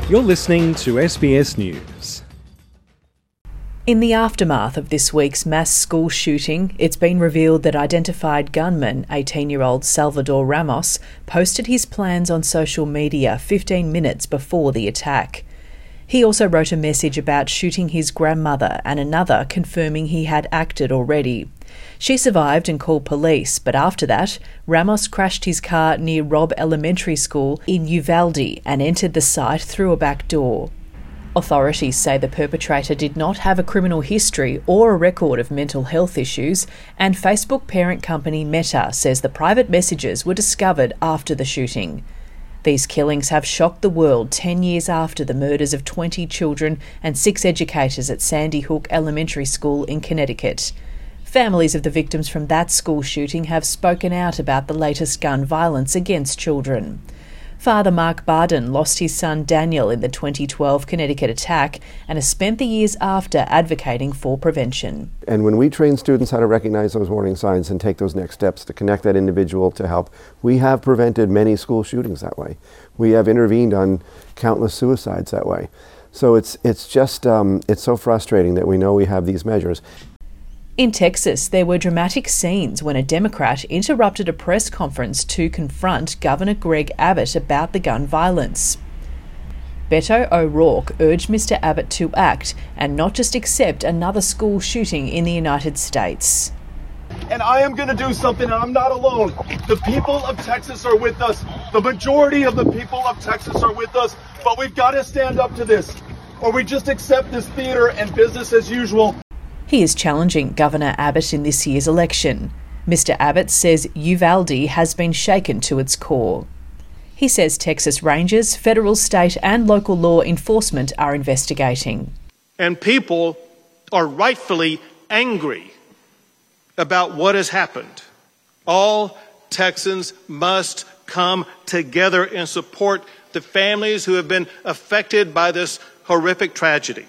You're listening to SBS News. In the aftermath of this week's mass school shooting, it's been revealed that identified gunman, 18-year-old Salvador Ramos, posted his plans on social media 15 minutes before the attack. He also wrote a message about shooting his grandmother and another confirming he had acted already. She survived and called police, but after that, Ramos crashed his car near Robb Elementary School in Uvalde and entered the site through a back door. Authorities say the perpetrator did not have a criminal history or a record of mental health issues, and Facebook parent company Meta says the private messages were discovered after the shooting. These killings have shocked the world 10 years after the murders of 20 children and 6 educators at Sandy Hook Elementary School in Connecticut. Families of the victims from that school shooting have spoken out about the latest gun violence against children. Father Mark Barden lost his son Daniel in the 2012 Connecticut attack and has spent the years after advocating for prevention. And when we train students how to recognize those warning signs and take those next steps to connect that individual to help, we have prevented many school shootings that way. We have intervened on countless suicides that way. So it's so frustrating that we know we have these measures. In Texas, there were dramatic scenes when a Democrat interrupted a press conference to confront Governor Greg Abbott about the gun violence. Beto O'Rourke urged Mr. Abbott to act and not just accept another school shooting in the United States. And I am going to do something, and I'm not alone. The people of Texas are with us. The majority of the people of Texas are with us, but we've got to stand up to this, or we just accept this theater and business as usual. He is challenging Governor Abbott in this year's election. Mr. Abbott says Uvalde has been shaken to its core. He says Texas Rangers, federal, state and local law enforcement are investigating. And people are rightfully angry about what has happened. All Texans must come together and support the families who have been affected by this horrific tragedy.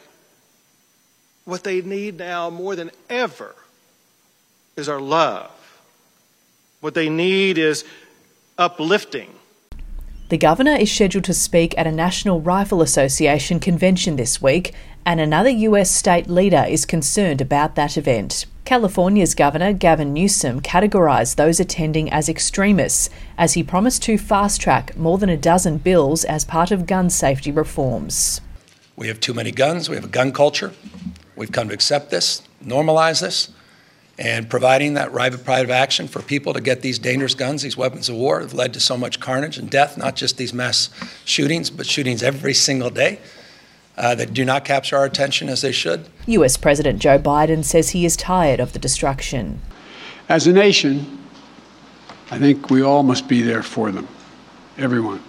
What they need now more than ever is our love. What they need is uplifting. The Governor is scheduled to speak at a National Rifle Association convention this week, and another US state leader is concerned about that event. California's Governor Gavin Newsom categorised those attending as extremists as he promised to fast-track more than a dozen bills as part of gun safety reforms. We have too many guns. We have a gun culture. We've come to accept this, normalize this, and providing that right of private action for people to get these dangerous guns, these weapons of war, have led to so much carnage and death, not just these mass shootings, but shootings every single day that do not capture our attention as they should. US President Joe Biden says he is tired of the destruction. As a nation, I think we all must be there for them, everyone.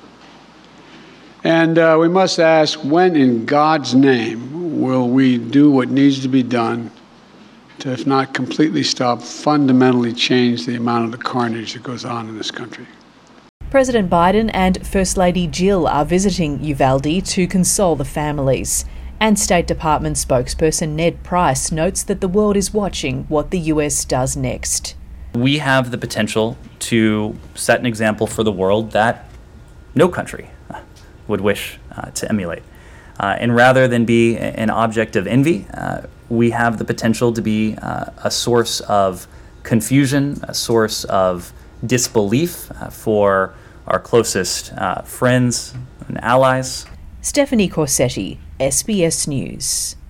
And we must ask, when in God's name will we do what needs to be done to, if not completely stop, fundamentally change the amount of the carnage that goes on in this country? President Biden and First Lady Jill are visiting Uvalde to console the families. And State Department spokesperson Ned Price notes that the world is watching what the US does next. We have the potential to set an example for the world that no country would wish to emulate. And rather than be an object of envy, we have the potential to be a source of confusion, a source of disbelief for our closest friends and allies. Stephanie Corsetti, SBS News.